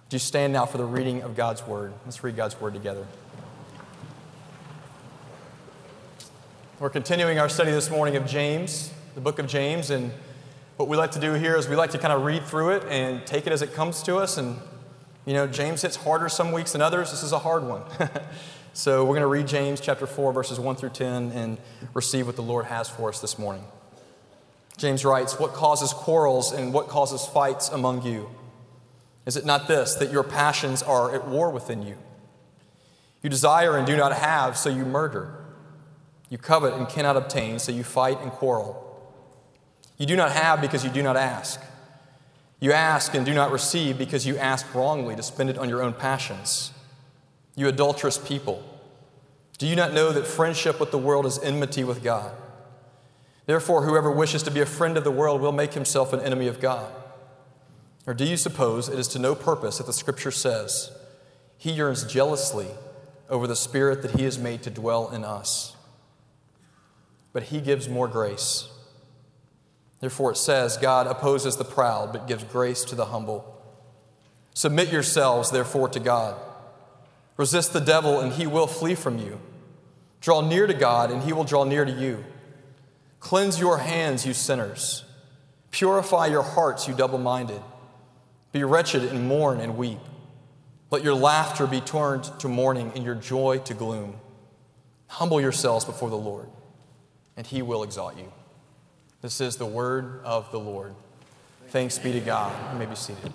Do you stand now for the reading of God's Word? Let's read God's Word together. We're continuing our study this morning of James, the book of James, and what we like to do here is we like to kind of read through it and take it as it comes to us. And, James hits harder some weeks than others. This is a hard one. So we're going to read James chapter 4, verses 1 through 10, and receive what the Lord has for us this morning. James writes, "What causes quarrels and what causes fights among you? Is it not this, that your passions are at war within you? You desire and do not have, so you murder. You covet and cannot obtain, so you fight and quarrel. You do not have because you do not ask. You ask and do not receive because you ask wrongly to spend it on your own passions. You adulterous people, do you not know that friendship with the world is enmity with God? Therefore, whoever wishes to be a friend of the world will make himself an enemy of God. Or do you suppose it is to no purpose that the Scripture says, 'He yearns jealously over the Spirit that He has made to dwell in us'? But He gives more grace. Therefore it says, 'God opposes the proud, but gives grace to the humble.' Submit yourselves, therefore, to God. Resist the devil, and he will flee from you. Draw near to God, and He will draw near to you. Cleanse your hands, you sinners. Purify your hearts, you double-minded. Be wretched and mourn and weep. Let your laughter be turned to mourning and your joy to gloom. Humble yourselves before the Lord, and He will exalt you." This is the word of the Lord. Thanks be to God. You may be seated.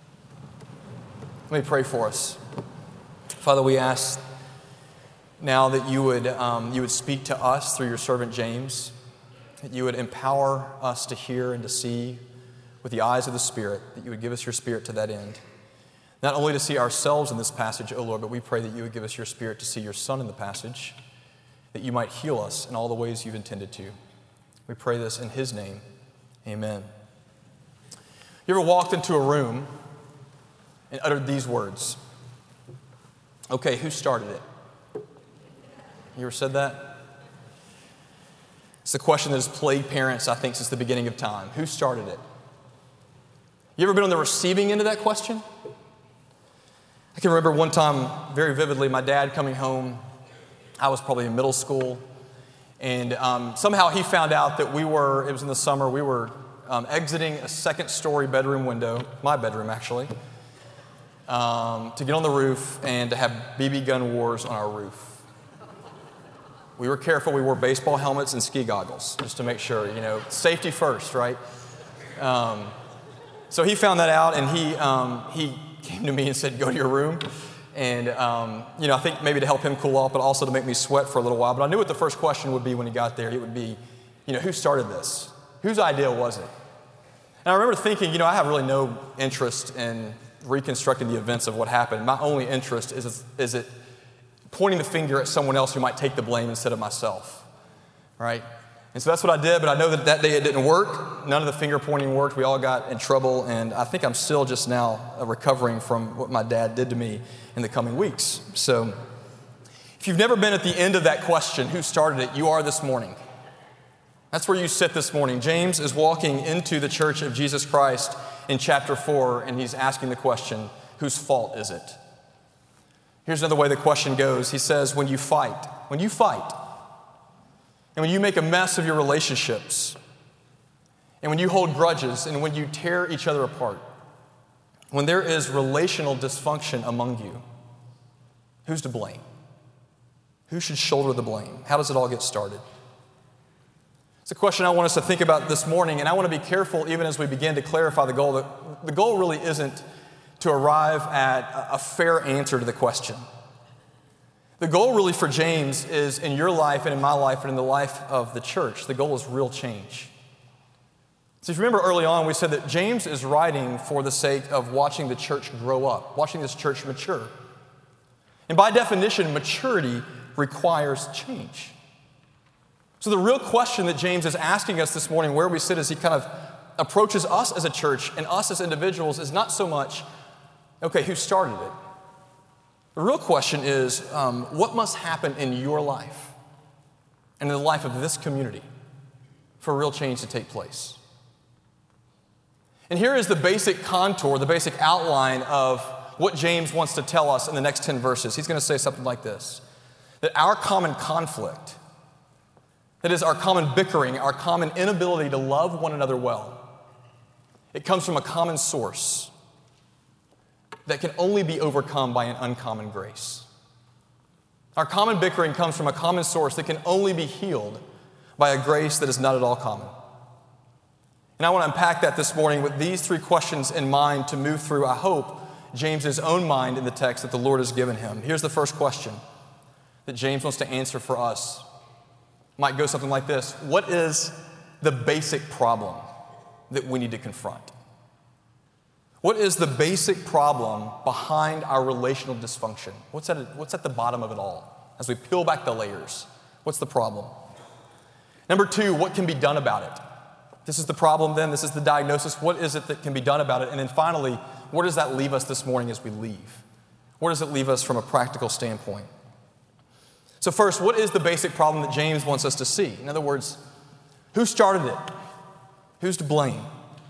Let me pray for us. Father, we ask now that you would speak to us through your servant James, that you would empower us to hear and to see with the eyes of the Spirit, that you would give us your Spirit to that end. Not only to see ourselves in this passage, O Lord, but we pray that you would give us your Spirit to see your Son in the passage, that you might heal us in all the ways you've intended to. We pray this in His name. Amen. You ever walked into a room and uttered these words? Okay, who started it? You ever said that? It's the question that has plagued parents, I think, since the beginning of time. Who started it? You ever been on the receiving end of that question? I can remember one time very vividly, my dad coming home. I was probably in middle school. And somehow he found out that it was in the summer, we were exiting a second-story bedroom window, my bedroom actually, to get on the roof and to have BB gun wars on our roof. We were careful. We wore baseball helmets and ski goggles just to make sure, safety first, right? So he found that out, and he came to me and said, "Go to your room." And, I think maybe to help him cool off, but also to make me sweat for a little while. But I knew what the first question would be when he got there. It would be, who started this? Whose idea was it? And I remember thinking, I have really no interest in reconstructing the events of what happened. My only interest is it pointing the finger at someone else who might take the blame instead of myself, right? And so that's what I did, but I know that day it didn't work. None of the finger pointing worked. We all got in trouble, and I think I'm still just now recovering from what my dad did to me in the coming weeks. So if you've never been at the end of that question, who started it, you are this morning. That's where you sit this morning. James is walking into the church of Jesus Christ in chapter 4, and he's asking the question, whose fault is it? Here's another way the question goes. He says, when you fight, and when you make a mess of your relationships, and when you hold grudges, and when you tear each other apart, when there is relational dysfunction among you, who's to blame? Who should shoulder the blame? How does it all get started? It's a question I want us to think about this morning, and I want to be careful even as we begin to clarify the goal. That the goal really isn't to arrive at a fair answer to the question. The goal really for James is in your life and in my life and in the life of the church. The goal is real change. So if you remember early on, we said that James is writing for the sake of watching the church grow up, watching this church mature. And by definition, maturity requires change. So the real question that James is asking us this morning, where we sit as he kind of approaches us as a church and us as individuals, is not so much, okay, who started it? The real question is, what must happen in your life and in the life of this community for real change to take place? And here is the basic contour, the basic outline of what James wants to tell us in the next 10 verses. He's going to say something like this, that our common conflict, that is our common bickering, our common inability to love one another well, it comes from a common source that can only be overcome by an uncommon grace. Our common bickering comes from a common source that can only be healed by a grace that is not at all common. And I want to unpack that this morning with these three questions in mind to move through, I hope, James's own mind in the text that the Lord has given him. Here's the first question that James wants to answer for us. It might go something like this. What is the basic problem that we need to confront? What is the basic problem behind our relational dysfunction? What's at the bottom of it all? As we peel back the layers, what's the problem? Number two, what can be done about it? This is the problem then, this is the diagnosis. What is it that can be done about it? And then finally, where does that leave us this morning as we leave? Where does it leave us from a practical standpoint? So first, what is the basic problem that James wants us to see? In other words, who started it? Who's to blame?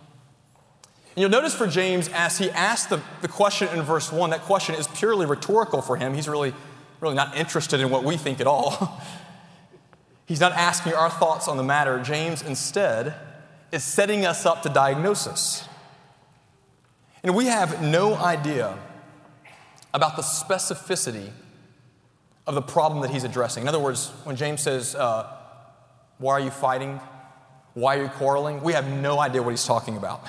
And you'll notice for James, as he asked the question in verse 1, that question is purely rhetorical for him. He's really not interested in what we think at all. He's not asking our thoughts on the matter. James instead is setting us up to diagnosis. And we have no idea about the specificity of the problem that he's addressing. In other words, when James says, why are you fighting? Why are you quarreling? We have no idea what he's talking about.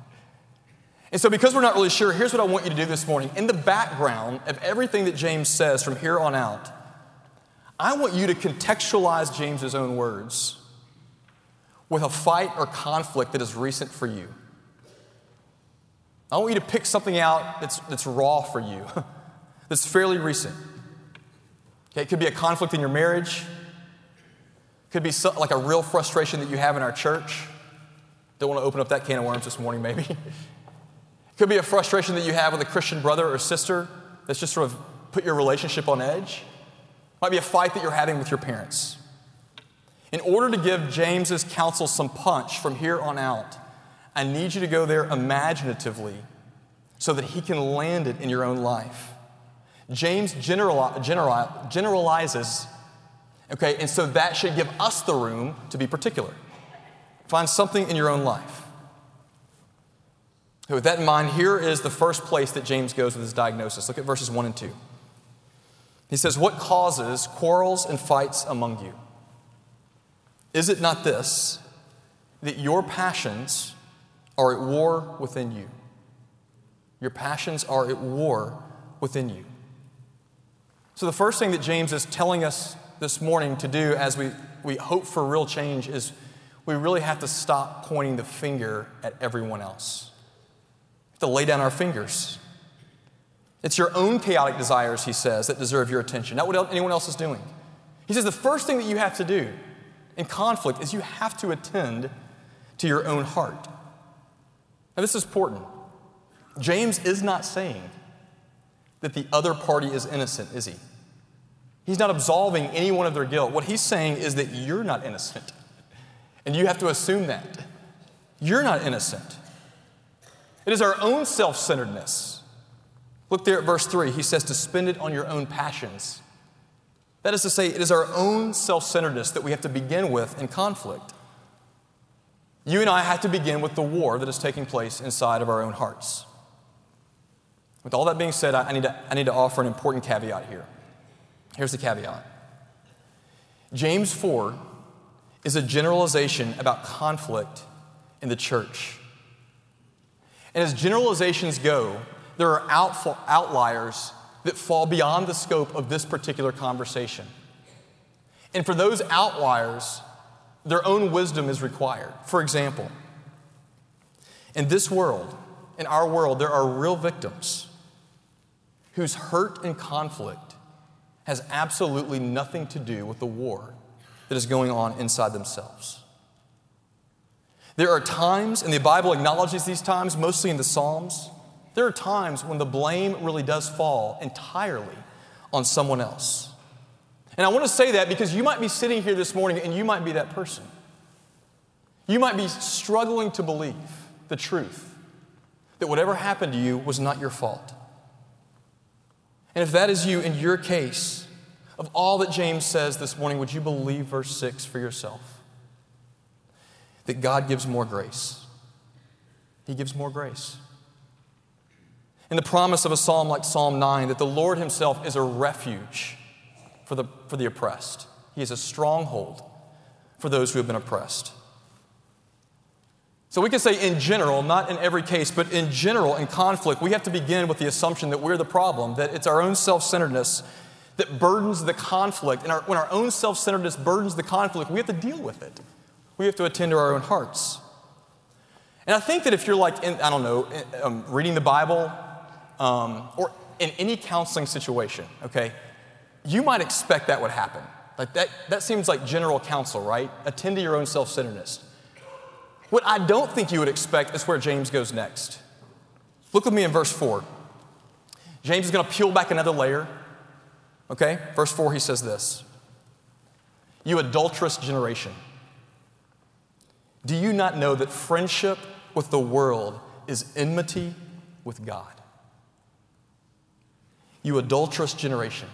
And so because we're not really sure, here's what I want you to do this morning. In the background of everything that James says from here on out, I want you to contextualize James's own words with a fight or conflict that is recent for you. I want you to pick something out that's raw for you, that's fairly recent. Okay, it could be a conflict in your marriage. It could be like a real frustration that you have in our church. Don't want to open up that can of worms this morning, maybe. It could be a frustration that you have with a Christian brother or sister that's just sort of put your relationship on edge. It might be a fight that you're having with your parents. In order to give James's counsel some punch from here on out, I need you to go there imaginatively so that he can land it in your own life. James generalizes, okay, and so that should give us the room to be particular. Find something in your own life. Okay, with that in mind, here is the first place that James goes with his diagnosis. Look at verses 1 and 2. He says, what causes quarrels and fights among you? Is it not this, that your passions are at war within you? Your passions are at war within you. So the first thing that James is telling us this morning to do as we hope for real change is we really have to stop pointing the finger at everyone else. We have to lay down our fingers. It's your own chaotic desires, he says, that deserve your attention, not what anyone else is doing. He says the first thing that you have to do in conflict is you have to attend to your own heart. Now, this is important. James is not saying that the other party is innocent, is he? He's not absolving anyone of their guilt. What he's saying is that you're not innocent. And you have to assume that. You're not innocent. It is our own self-centeredness. Look there at verse 3. He says to spend it on your own passions. That is to say, it is our own self-centeredness that we have to begin with in conflict. You and I have to begin with the war that is taking place inside of our own hearts. With all that being said, I need to offer an important caveat here. Here's the caveat. James 4 is a generalization about conflict in the church. And as generalizations go, there are outliers that fall beyond the scope of this particular conversation. And for those outliers, their own wisdom is required. For example, in this world, in our world, there are real victims whose hurt and conflict has absolutely nothing to do with the war that is going on inside themselves. There are times, and the Bible acknowledges these times, mostly in the Psalms, there are times when the blame really does fall entirely on someone else. And I want to say that because you might be sitting here this morning and you might be that person. You might be struggling to believe the truth that whatever happened to you was not your fault. And if that is you in your case, of all that James says this morning, would you believe verse 6 for yourself? That God gives more grace. He gives more grace. And the promise of a psalm like Psalm 9, that the Lord himself is a refuge for the oppressed. He is a stronghold for those who have been oppressed. So we can say in general, not in every case, but in general, in conflict, we have to begin with the assumption that we're the problem, that it's our own self-centeredness that burdens the conflict. And when our own self-centeredness burdens the conflict, we have to deal with it. We have to attend to our own hearts. And I think that if you're like, reading the Bible, or in any counseling situation, okay, you might expect that would happen. Like that seems like general counsel, right? Attend to your own self-centeredness. What I don't think you would expect is where James goes next. Look with me in verse 4. James is going to peel back another layer. Okay? Verse 4, he says this. You adulterous generation. Do you not know that friendship with the world is enmity with God? You adulterous generation.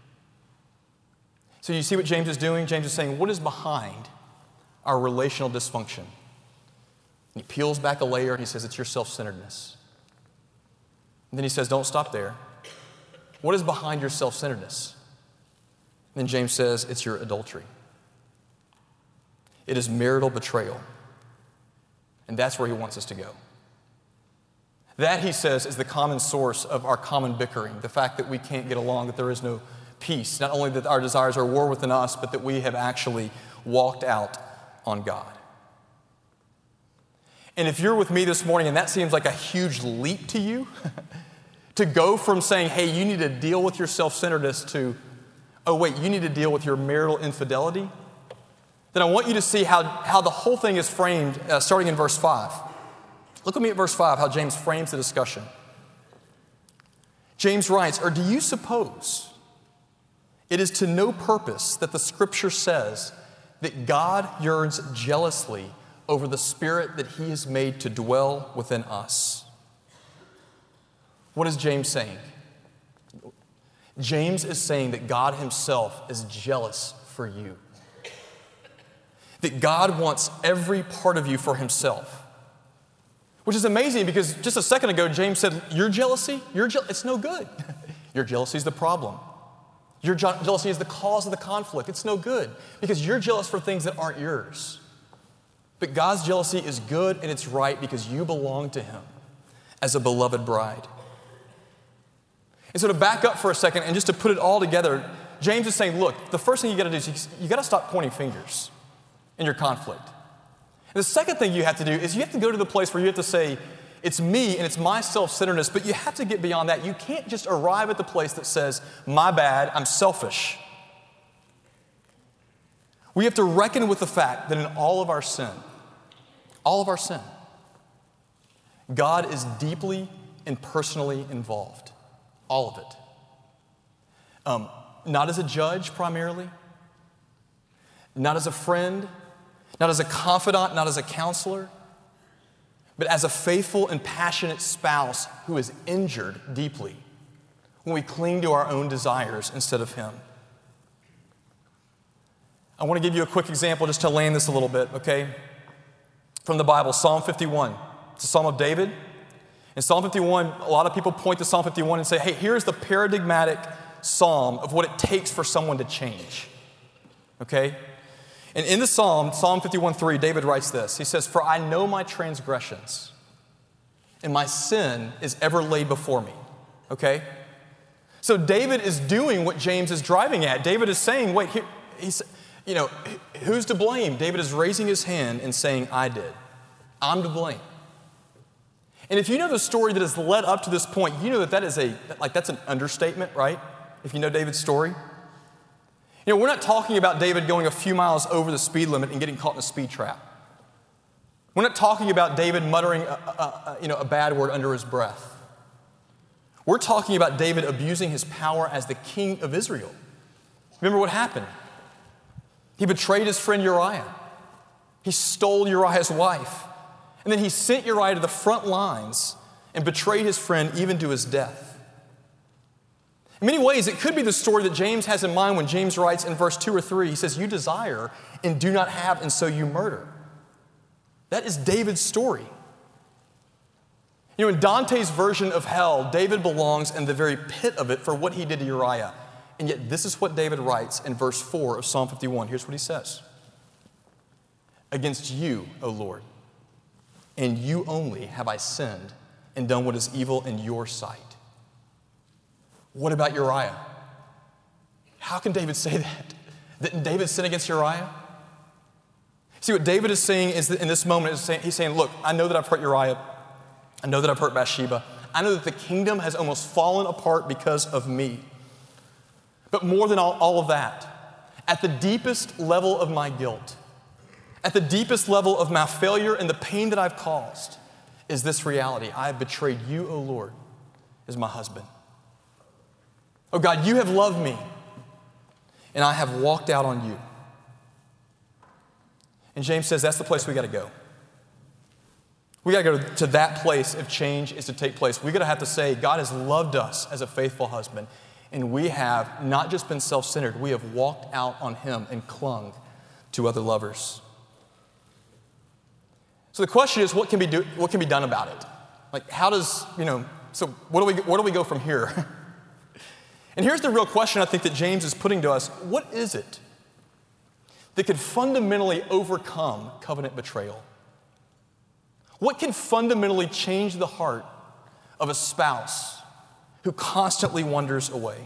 So you see what James is doing? James is saying, what is behind our relational dysfunction? And he peels back a layer and he says, it's your self-centeredness. And then he says, don't stop there. What is behind your self-centeredness? And then James says, it's your adultery. It is marital betrayal. And that's where he wants us to go. That, he says, is the common source of our common bickering, the fact that we can't get along, that there is no peace. Not only that our desires are war within us, but that we have actually walked out on God. And if you're with me this morning and that seems like a huge leap to you, to go from saying, hey, you need to deal with your self-centeredness to, oh wait, you need to deal with your marital infidelity, then I want you to see how the whole thing is framed starting in verse 5. Look with me at verse 5, how James frames the discussion. James writes, or do you suppose it is to no purpose that the Scripture says that God yearns jealously over the Spirit that He has made to dwell within us? What is James saying? James is saying that God Himself is jealous for you. That God wants every part of you for Himself. Which is amazing because just a second ago, James said, your jealousy, it's no good. Your jealousy is the problem. Your jealousy is the cause of the conflict. It's no good because you're jealous for things that aren't yours. But God's jealousy is good and it's right because you belong to Him as a beloved bride. And so to back up for a second and just to put it all together, James is saying, look, the first thing you got to do is you got to stop pointing fingers in your conflict. And the second thing you have to do is you have to go to the place where you have to say, it's me and it's my self-centeredness, but you have to get beyond that. You can't just arrive at the place that says, my bad, I'm selfish. We have to reckon with the fact that in all of our sin, God is deeply and personally involved. All of it. Not as a judge primarily, not as a friend, not as a confidant, not as a counselor, but as a faithful and passionate spouse who is injured deeply when we cling to our own desires instead of Him. I want to give you a quick example just to land this a little bit, okay? From the Bible, Psalm 51. It's a Psalm of David. In Psalm 51, a lot of people point to Psalm 51 and say, hey, here's the paradigmatic psalm of what it takes for someone to change, okay? And in the Psalm, Psalm 51:3, David writes this. He says, for I know my transgressions, and my sin is ever laid before me. Okay? So David is doing what James is driving at. David is saying, wait, here, who's to blame? David is raising his hand and saying, I did. I'm to blame. And if you know the story that has led up to this point, you know that's an understatement, right? If you know David's story. We're not talking about David going a few miles over the speed limit and getting caught in a speed trap. We're not talking about David muttering a bad word under his breath. We're talking about David abusing his power as the king of Israel. Remember what happened? He betrayed his friend Uriah. He stole Uriah's wife. And then he sent Uriah to the front lines and betrayed his friend even to his death. In many ways, it could be the story that James has in mind when James writes in verse 2 or 3, he says, you desire and do not have, and so you murder. That is David's story. You know, in Dante's version of hell, David belongs in the very pit of it for what he did to Uriah. And yet this is what David writes in verse 4 of Psalm 51. Here's what he says. Against you, O Lord, and you only have I sinned and done what is evil in your sight. What about Uriah? How can David say that? Didn't David sin against Uriah? See, what David is saying is that in this moment, he's saying, look, I know that I've hurt Uriah. I know that I've hurt Bathsheba. I know that the kingdom has almost fallen apart because of me. But more than all of that, at the deepest level of my guilt, at the deepest level of my failure and the pain that I've caused, is this reality. I have betrayed you, O Lord, as my husband. Oh God, you have loved me, and I have walked out on you. And James says that's the place we got to go. We got to go to that place if change is to take place. We got to have to say, God has loved us as a faithful husband, and we have not just been self-centered, we have walked out on him and clung to other lovers. So the question is, what can be done about it? Like, how does, so where do we go from here? And here's the real question I think that James is putting to us. What is it that could fundamentally overcome covenant betrayal? What can fundamentally change the heart of a spouse who constantly wanders away?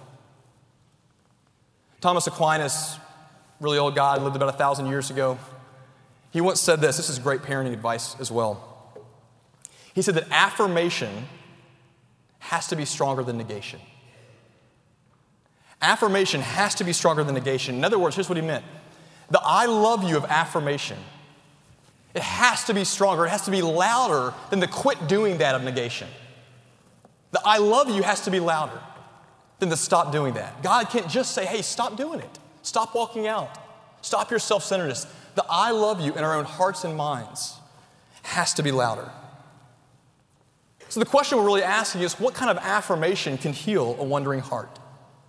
Thomas Aquinas, really old guy, lived about 1,000 years ago. He once said this. This is great parenting advice as well. He said that affirmation has to be stronger than negation. Affirmation has to be stronger than negation. In other words, here's what he meant. The I love you of affirmation, it has to be stronger. It has to be louder than the quit doing that of negation. The I love you has to be louder than the stop doing that. God can't just say, hey, stop doing it. Stop walking out. Stop your self-centeredness. The I love you in our own hearts and minds has to be louder. So the question we're really asking is, what kind of affirmation can heal a wandering heart?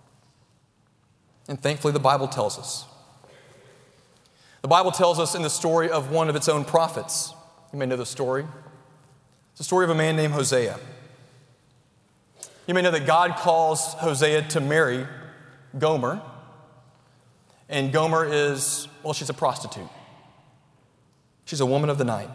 And thankfully, the Bible tells us. The Bible tells us in the story of one of its own prophets. You may know the story. It's the story of a man named Hosea. You may know that God calls Hosea to marry Gomer. And Gomer is, well, she's a prostitute. She's a woman of the night.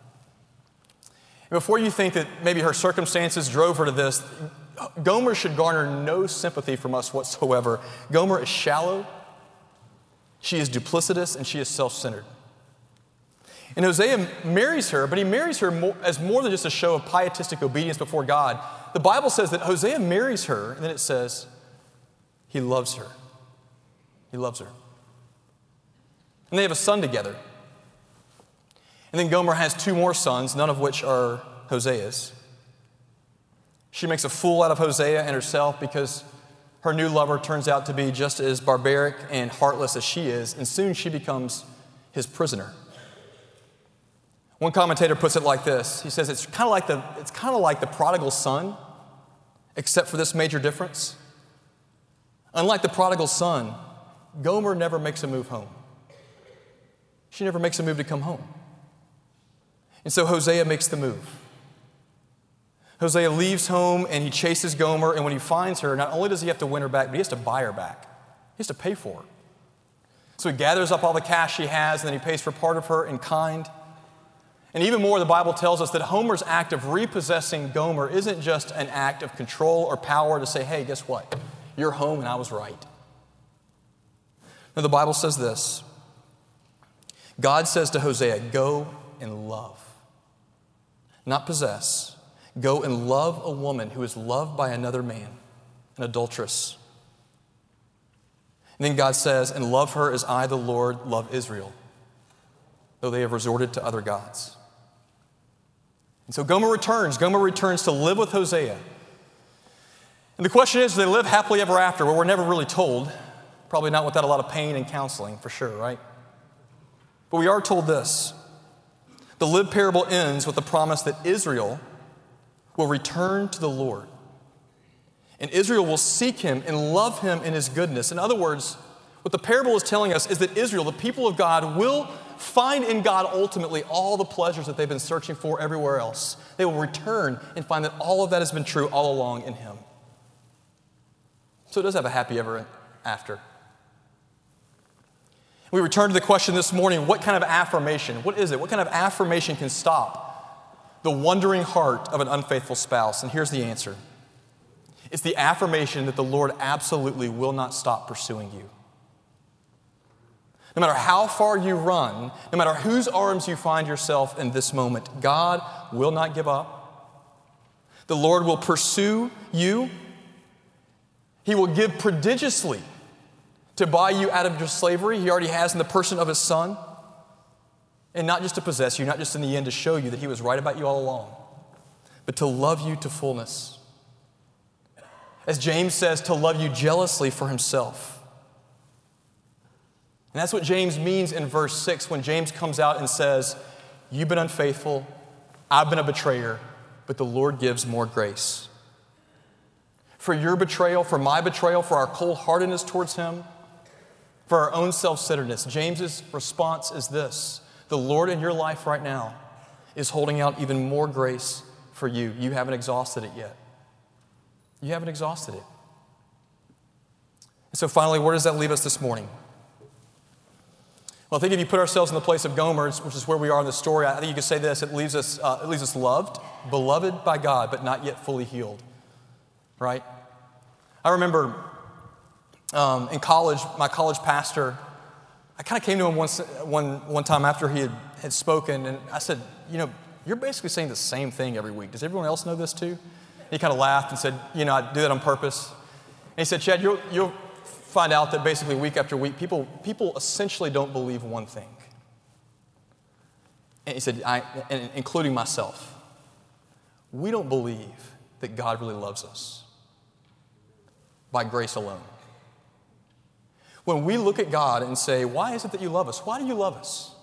And before you think that maybe her circumstances drove her to this, Gomer should garner no sympathy from us whatsoever. Gomer is shallow, she is duplicitous, and she is self-centered. And Hosea marries her, but he marries her as more than just a show of pietistic obedience before God. The Bible says that Hosea marries her, and then it says he loves her. He loves her. And they have a son together. And then Gomer has 2 more sons, none of which are Hosea's. She makes a fool out of Hosea and herself because her new lover turns out to be just as barbaric and heartless as she is, and soon she becomes his prisoner. One commentator puts it like this. He says it's kind of like the prodigal son, except for this major difference. Unlike the prodigal son, Gomer never makes a move home. She never makes a move to come home. And so Hosea makes the move. Hosea leaves home and he chases Gomer, and when he finds her, not only does he have to win her back, but he has to buy her back. He has to pay for her. So he gathers up all the cash she has, and then he pays for part of her in kind. And even more, the Bible tells us that Homer's act of repossessing Gomer isn't just an act of control or power to say, hey, guess what? You're home and I was right. No, the Bible says this. God says to Hosea, go and love, not possess. Go and love a woman who is loved by another man, an adulteress. And then God says, and love her as I, the Lord, love Israel, though they have resorted to other gods. And so Gomer returns. Gomer returns to live with Hosea. And the question is, do they live happily ever after? Well, we're never really told. Probably not without a lot of pain and counseling, for sure, right? But we are told this. The Live parable ends with the promise that Israel will return to the Lord. And Israel will seek him and love him in his goodness. In other words, what the parable is telling us is that Israel, the people of God, will find in God ultimately all the pleasures that they've been searching for everywhere else. They will return and find that all of that has been true all along in him. So it does have a happy ever after. We return to the question this morning, what kind of affirmation? What is it? What kind of affirmation can stop the wandering heart of an unfaithful spouse? And here's the answer. It's the affirmation that the Lord absolutely will not stop pursuing you. No matter how far you run, no matter whose arms you find yourself in this moment, God will not give up. The Lord will pursue you. He will give prodigiously to buy you out of your slavery. He already has in the person of his Son. And not just to possess you, not just in the end to show you that he was right about you all along, but to love you to fullness. As James says, to love you jealously for himself. And that's what James means in verse 6 when James comes out and says, you've been unfaithful, I've been a betrayer, but the Lord gives more grace. For your betrayal, for my betrayal, for our cold-heartedness towards him, for our own self-centeredness, James's response is this: the Lord in your life right now is holding out even more grace for you. You haven't exhausted it yet. You haven't exhausted it. And so finally, where does that leave us this morning? Well, I think if you put ourselves in the place of Gomer, which is where we are in the story, I think you could say this: it leaves us loved, beloved by God, but not yet fully healed. Right? I remember in college, my college pastor, I kind of came to him one time after he had spoken, and I said, you're basically saying the same thing every week. Does everyone else know this too? And he kind of laughed and said, I do that on purpose. And he said, Chad, you'll find out that basically week after week, people essentially don't believe one thing. And he said, and including myself, we don't believe that God really loves us by grace alone. When we look at God and say, why is it that you love us? Why do you love us?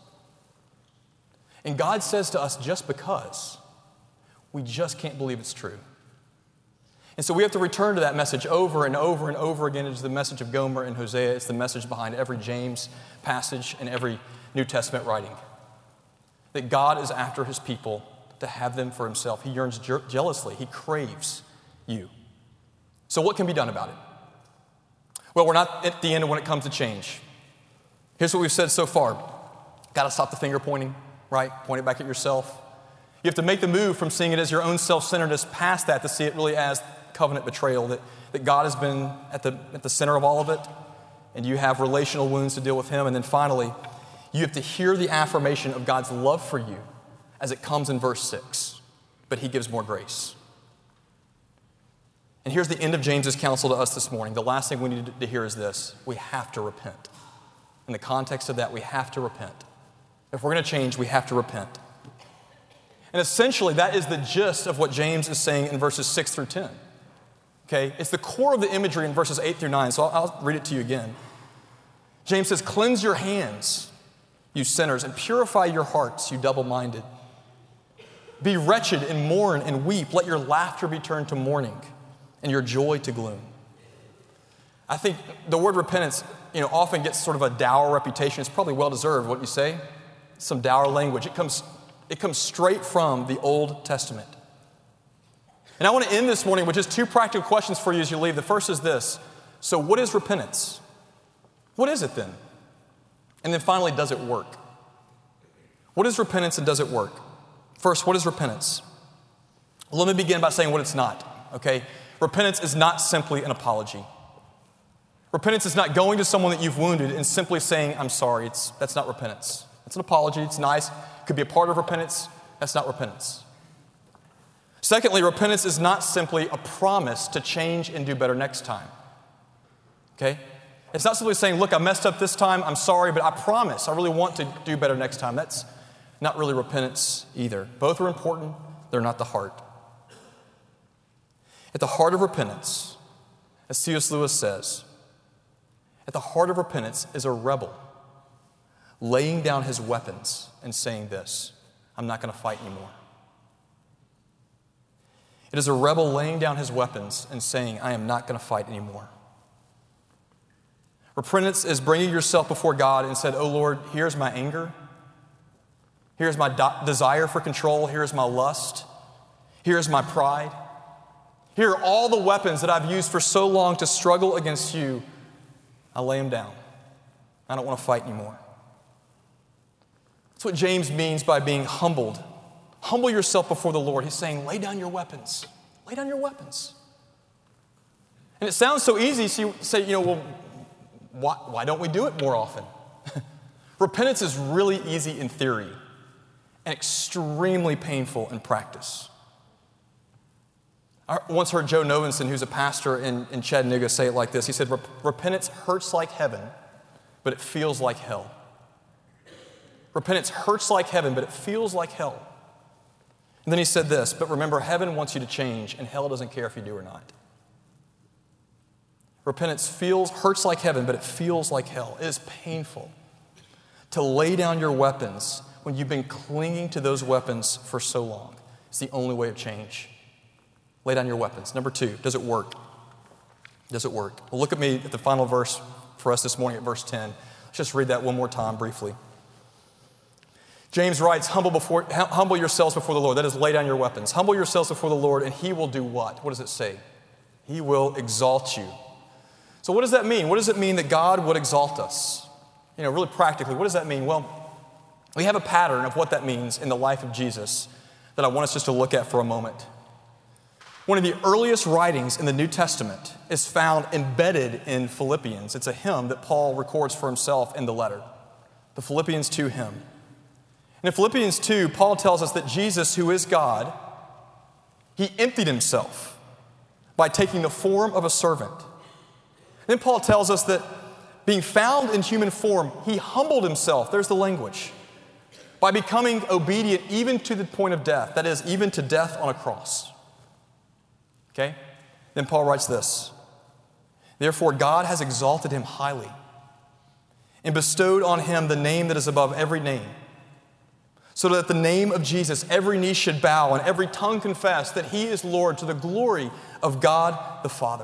And God says to us, just because, we just can't believe it's true. And so we have to return to that message over and over and over again. It's the message of Gomer and Hosea. It's the message behind every James passage and every New Testament writing. That God is after his people to have them for himself. He yearns jealously. He craves you. So what can be done about it? Well, we're not at the end when it comes to change. Here's what we've said so far. Got to stop the finger pointing, right? Point it back at yourself. You have to make the move from seeing it as your own self-centeredness past that to see it really as covenant betrayal, that God has been at the center of all of it, and you have relational wounds to deal with him. And then finally, you have to hear the affirmation of God's love for you as it comes in verse 6. But he gives more grace. And here's the end of James's counsel to us this morning. The last thing we need to hear is this: we have to repent. In the context of that, we have to repent. If we're going to change, we have to repent. And essentially, that is the gist of what James is saying in verses 6 through 10. Okay? It's the core of the imagery in verses 8 through 9, so I'll read it to you again. James says, cleanse your hands, you sinners, and purify your hearts, you double-minded. Be wretched and mourn and weep. Let your laughter be turned to mourning and your joy to gloom. I think the word repentance, often gets sort of a dour reputation. It's probably well-deserved, wouldn't you say? Some dour language. It comes straight from the Old Testament. And I want to end this morning with just two practical questions for you as you leave. The first is this: so what is repentance? What is it then? And then finally, does it work? What is repentance and does it work? First, what is repentance? Well, let me begin by saying what it's not, okay? Repentance is not simply an apology. Repentance is not going to someone that you've wounded and simply saying, I'm sorry. That's not repentance. It's an apology. It's nice. It could be a part of repentance. That's not repentance. Secondly, repentance is not simply a promise to change and do better next time. Okay? It's not simply saying, look, I messed up this time. I'm sorry, but I promise I really want to do better next time. That's not really repentance either. Both are important. They're not the heart. At the heart of repentance, as C.S. Lewis says, at the heart of repentance is a rebel laying down his weapons and saying this: I'm not going to fight anymore. It is a rebel laying down his weapons and saying, I am not going to fight anymore. Repentance is bringing yourself before God and said, oh Lord, here's my anger. Here's my desire for control. Here's my lust. Here's my pride. Here are all the weapons that I've used for so long to struggle against you. I lay them down. I don't want to fight anymore. That's what James means by being humbled. Humble yourself before the Lord. He's saying, lay down your weapons. Lay down your weapons. And it sounds so easy, so you say, well, why don't we do it more often? Repentance is really easy in theory and extremely painful in practice. I once heard Joe Novenson, who's a pastor in Chattanooga, say it like this. He said, repentance hurts like heaven, but it feels like hell. Repentance hurts like heaven, but it feels like hell. And then he said this, but remember, heaven wants you to change, and hell doesn't care if you do or not. Repentance hurts like heaven, but it feels like hell. It is painful to lay down your weapons when you've been clinging to those weapons for so long. It's the only way of change. Lay down your weapons. Number 2, does it work? Does it work? Well, look at me at the final verse for us this morning at verse 10. Let's just read that one more time briefly. James writes, humble yourselves before the Lord. That is, lay down your weapons. Humble yourselves before the Lord, and he will do what? What does it say? He will exalt you. So what does that mean? What does it mean that God would exalt us? Really practically, what does that mean? Well, we have a pattern of what that means in the life of Jesus that I want us just to look at for a moment. One of the earliest writings in the New Testament is found embedded in Philippians. It's a hymn that Paul records for himself in the letter, the Philippians 2 hymn. And in Philippians 2, Paul tells us that Jesus, who is God, he emptied himself by taking the form of a servant. Then Paul tells us that being found in human form, he humbled himself, there's the language, by becoming obedient even to the point of death, that is, even to death on a cross. Okay? Then Paul writes this, therefore God has exalted him highly and bestowed on him the name that is above every name, so that at the name of Jesus every knee should bow and every tongue confess that he is Lord, to the glory of God the Father.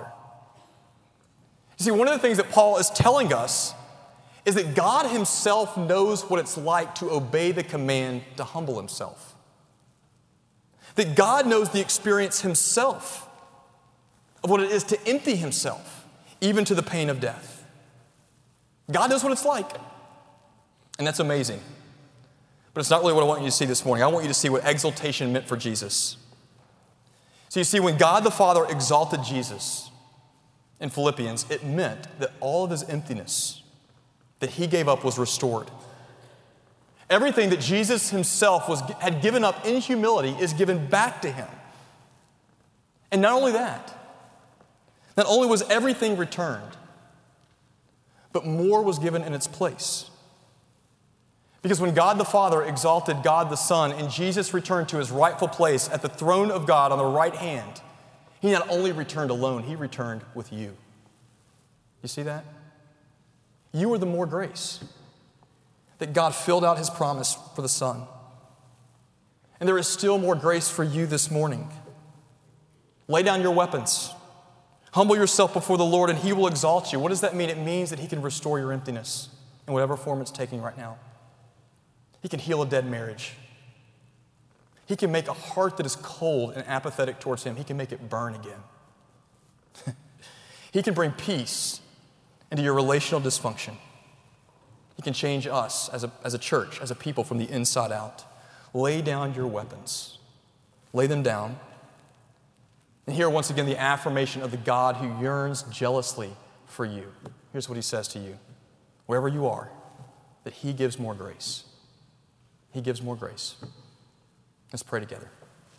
You see, one of the things that Paul is telling us is that God himself knows what it's like to obey the command to humble himself. That God knows the experience himself of what it is to empty himself, even to the pain of death. God knows what it's like. And that's amazing. But it's not really what I want you to see this morning. I want you to see what exaltation meant for Jesus. So you see, when God the Father exalted Jesus in Philippians, it meant that all of his emptiness that he gave up was restored. Everything that Jesus himself had given up in humility is given back to him. And not only that, not only was everything returned, but more was given in its place. Because when God the Father exalted God the Son and Jesus returned to his rightful place at the throne of God on the right hand, he not only returned alone, he returned with you. You see that? You were the more grace that God filled out his promise for the Son. And there is still more grace for you this morning. Lay down your weapons. Humble yourself before the Lord and he will exalt you. What does that mean? It means that he can restore your emptiness in whatever form it's taking right now. He can heal a dead marriage. He can make a heart that is cold and apathetic towards him, he can make it burn again. He can bring peace into your relational dysfunction. He can change us as a church, as a people from the inside out. Lay down your weapons. Lay them down. And here, once again, the affirmation of the God who yearns jealously for you. Here's what he says to you. Wherever you are, that he gives more grace. He gives more grace. Let's pray together.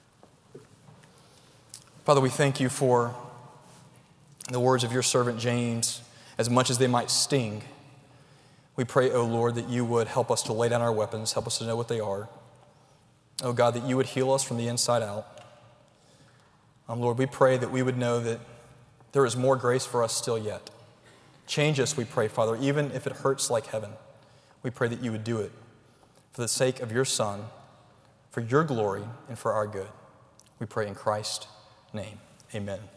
Father, we thank you for the words of your servant James, as much as they might sting. We pray, O Lord, that you would help us to lay down our weapons, help us to know what they are. Oh God, that you would heal us from the inside out. Lord, we pray that we would know that there is more grace for us still yet. Change us, we pray, Father, even if it hurts like heaven. We pray that you would do it for the sake of your Son, for your glory, and for our good. We pray in Christ. name, amen.